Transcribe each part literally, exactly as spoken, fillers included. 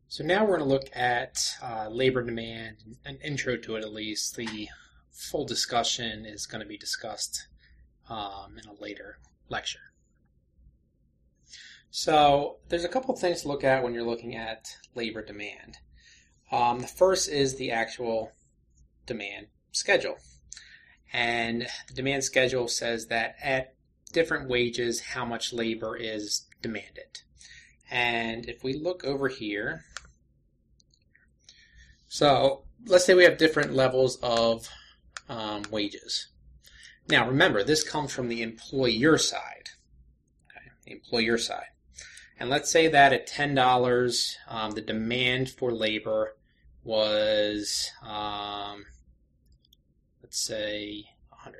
So now we're going to look at uh, labor demand, an intro to it at least. The full discussion is going to be discussed um, in a later lecture. So there's a couple of things to look at when you're looking at labor demand. Um, the first is the actual demand schedule. And the demand schedule says that at different wages, how much labor is demanded. And if we look over here, so let's say we have different levels of um, wages. Now remember, this comes from the employer side, okay, the employer side. And let's say that at ten dollars, um, the demand for labor was, um, let's say, one hundred.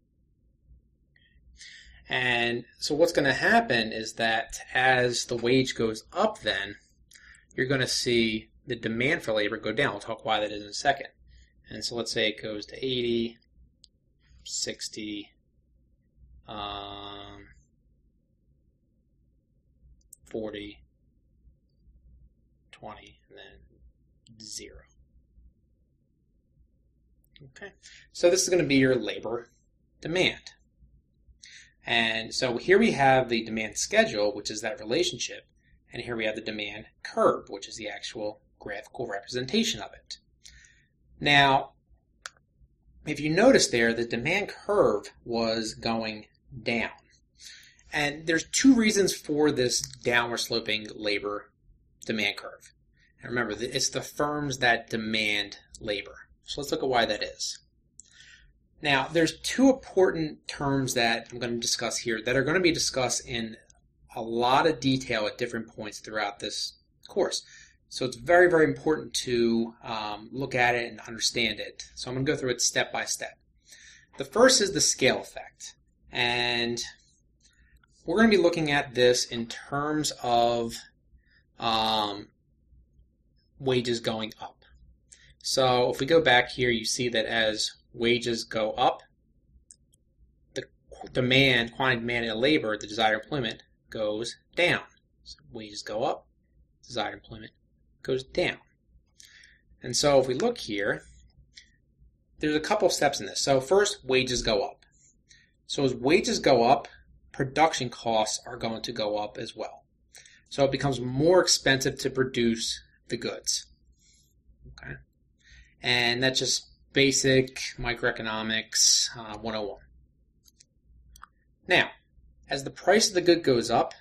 And so what's going to happen is that as the wage goes up then, you're going to see the demand for labor go down. We'll talk why that is in a second. And so let's say it goes to eighty, sixty, um, forty, twenty, and then zero. Okay, so this is going to be your labor demand. And so here we have the demand schedule, which is that relationship, and here we have the demand curve, which is the actual graphical representation of it. Now, if you notice there, the demand curve was going down. And there's two reasons for this downward sloping labor demand curve. And remember, it's the firms that demand labor. So let's look at why that is. Now, there's two important terms that I'm going to discuss here that are going to be discussed in a lot of detail at different points throughout this course. So it's very, very important to um, look at it and understand it. So I'm going to go through it step by step. The first is the scale effect. And we're going to be looking at this in terms of um, wages going up. So if we go back here, you see that as wages go up, the demand, quantity demanded in labor, the desired employment, goes down. So wages go up, desired employment goes down. And so if we look here, there's a couple steps in this. So first, wages go up. So as wages go up, production costs are going to go up as well. So it becomes more expensive to produce the goods. Okay, and that's just basic microeconomics uh, one oh one. Now, as the price of the good goes up,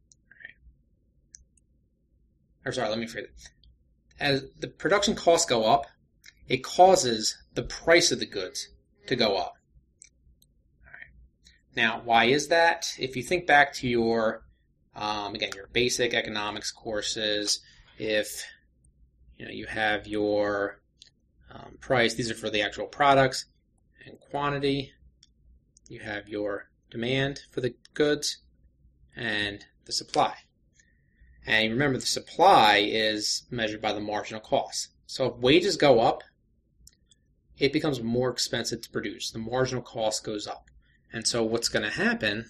or sorry, let me phrase it. As the production costs go up, it causes the price of the goods to go up. All right. Now, why is that? If you think back to your, um, again, your basic economics courses, if you know you have your um, price, these are for the actual products and quantity. You have your demand for the goods and the supply. And remember, the supply is measured by the marginal cost. So if wages go up, it becomes more expensive to produce. The marginal cost goes up. And so what's going to happen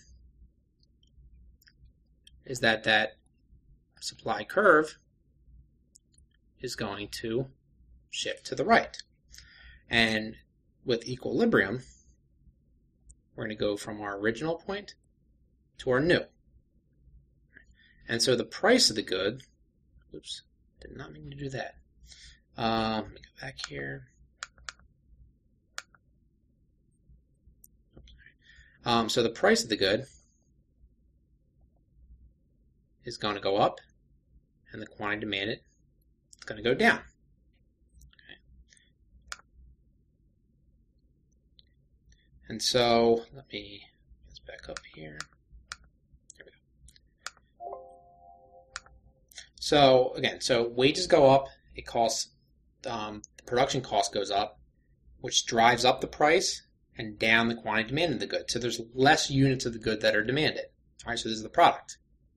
is that that supply curve is going to shift to the right. And with equilibrium, we're going to go from our original point to our new. And so the price of the good, oops, did not mean to do that. Um, let me go back here. Um, so the price of the good is going to go up, and the quantity demanded is going to go down. Okay. And so let me get this back up here. So again, so wages go up, it costs, um, the production cost goes up, which drives up the price and down the quantity demanded of the good. So there's less units of the good that are demanded. All right, so this is the product.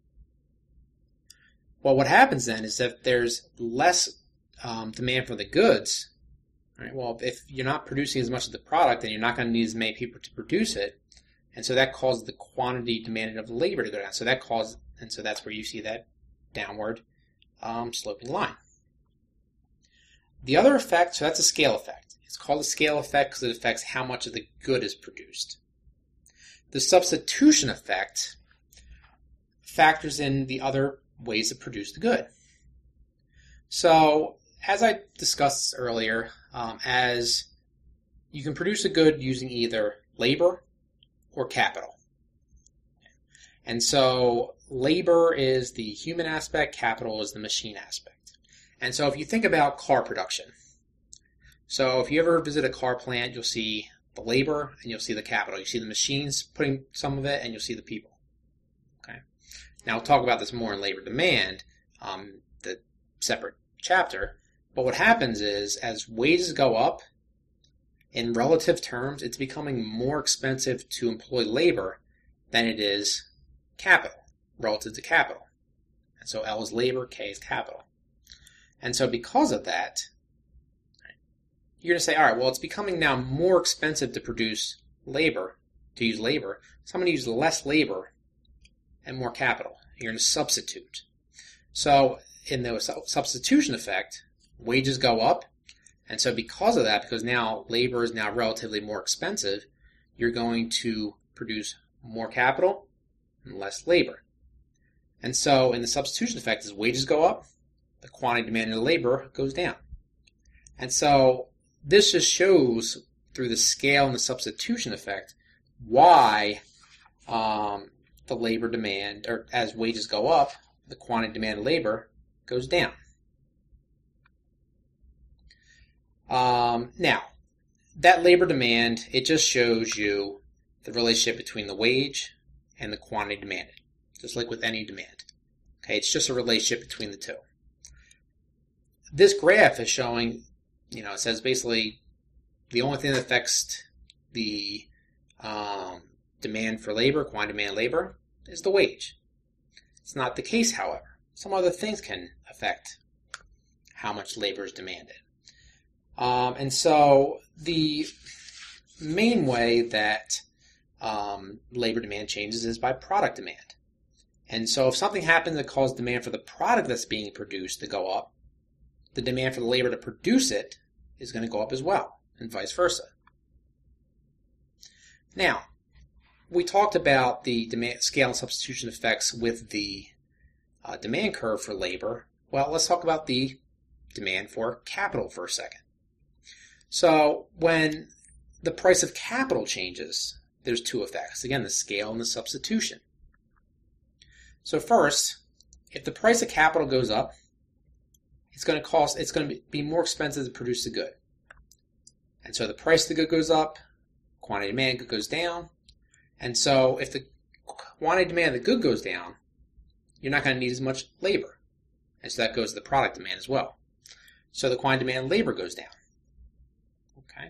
Well, what happens then is that there's less um, demand for the goods. All right, well, if you're not producing as much of the product, then you're not going to need as many people to produce it, and so that causes the quantity demanded of labor to go down. So that causes, and so that's where you see that downward um, sloping line. The other effect, so that's a scale effect. It's called a scale effect because it affects how much of the good is produced. The substitution effect factors in the other ways to produce the good. So, as I discussed earlier, um, as you can produce a good using either labor or capital. And so, labor is the human aspect, capital is the machine aspect. And so, if you think about car production, so if you ever visit a car plant, you'll see the labor and you'll see the capital. You see the machines putting some of it, and you'll see the people. Okay. Now, we'll talk about this more in labor demand, um, the separate chapter. But what happens is, as wages go up, in relative terms, it's becoming more expensive to employ labor than it is capital, relative to capital. And so L is labor, K is capital. And so because of that, you're going to say, all right, well, it's becoming now more expensive to produce labor, to use labor. So I'm going to use less labor and more capital. You're going to substitute. So in the substitution effect, wages go up. And so because of that, because now labor is now relatively more expensive, you're going to produce more capital and less labor. And so in the substitution effect, as wages go up, the quantity demanded of labor goes down. And so this just shows through the scale and the substitution effect why um, the labor demand, or as wages go up, the quantity demanded of labor goes down. Um, now, that labor demand, it just shows you the relationship between the wage and the quantity demanded, just like with any demand. Okay, it's just a relationship between the two. This graph is showing, you know, it says basically the only thing that affects the um, demand for labor, quantity demand labor, is the wage. It's not the case, however. Some other things can affect how much labor is demanded. Um, and so the main way that um, labor demand changes is by product demand. And so if something happens that causes demand for the product that's being produced to go up, the demand for the labor to produce it is going to go up as well, and vice versa. Now, we talked about the demand scale and substitution effects with the uh, demand curve for labor. Well, let's talk about the demand for capital for a second. So when the price of capital changes, there's two effects. Again, the scale and the substitution. So first, if the price of capital goes up, it's going to cost, it's going to be more expensive to produce the good. And so the price of the good goes up, quantity demand goes down. And so if the quantity demand of the good goes down, you're not going to need as much labor. And so that goes to the product demand as well. So the quantity demand of labor goes down. Okay.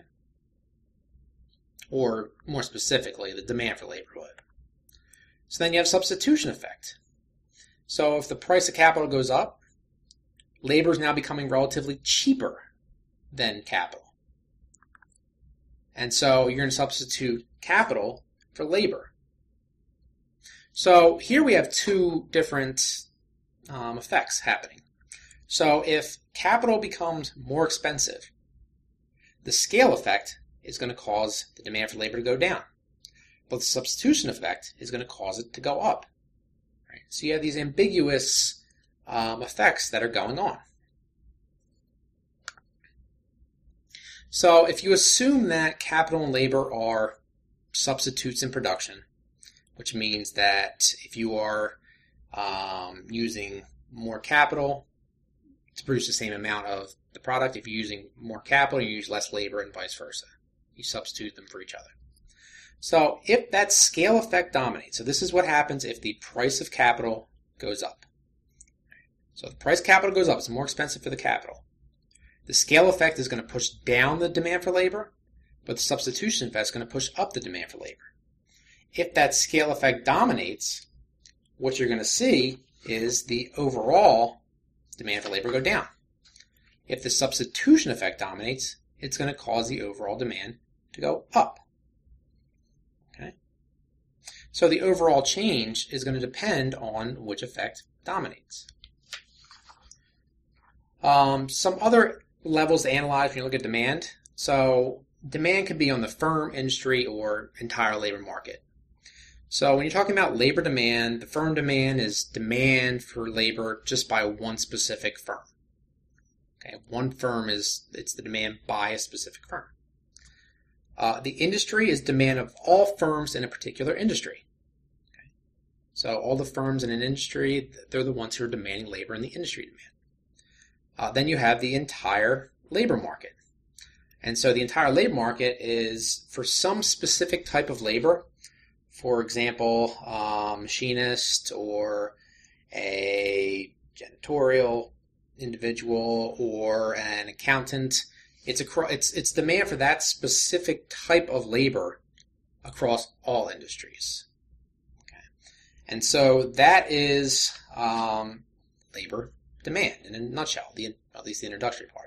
Or more specifically, the demand for labor would. So then you have substitution effect. So if the price of capital goes up, labor is now becoming relatively cheaper than capital. And so you're going to substitute capital for labor. So here we have two different um, effects happening. So if capital becomes more expensive, the scale effect is going to cause the demand for labor to go down. But the substitution effect is going to cause it to go up. Right? So you have these ambiguous um, effects that are going on. So if you assume that capital and labor are substitutes in production, which means that if you are um, using more capital to produce the same amount of the product, if you're using more capital, you use less labor and vice versa. You substitute them for each other. So if that scale effect dominates, so this is what happens if the price of capital goes up. So if the price of capital goes up, it's more expensive for the capital. The scale effect is going to push down the demand for labor, but the substitution effect is going to push up the demand for labor. If that scale effect dominates, what you're going to see is the overall demand for labor go down. If the substitution effect dominates, it's going to cause the overall demand to go up. Okay? So the overall change is going to depend on which effect dominates. Um, some other levels to analyze when you look at demand. So demand could be on the firm, industry, or entire labor market. So when you're talking about labor demand, the firm demand is demand for labor just by one specific firm. Okay, one firm is, it's the demand by a specific firm. Uh, the industry is demand of all firms in a particular industry. Okay. So all the firms in an industry, they're the ones who are demanding labor in the industry demand. Uh, then you have the entire labor market. And so the entire labor market is for some specific type of labor. For example, a machinist or a janitorial individual or an accountant. It's a, it's it's demand for that specific type of labor across all industries. Okay, and so that is um, labor demand in a nutshell, the at least the introductory part.